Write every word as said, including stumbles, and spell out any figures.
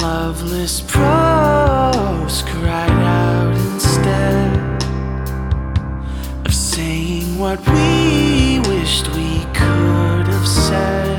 loveless prose cried out instead of saying what we wished we could have said.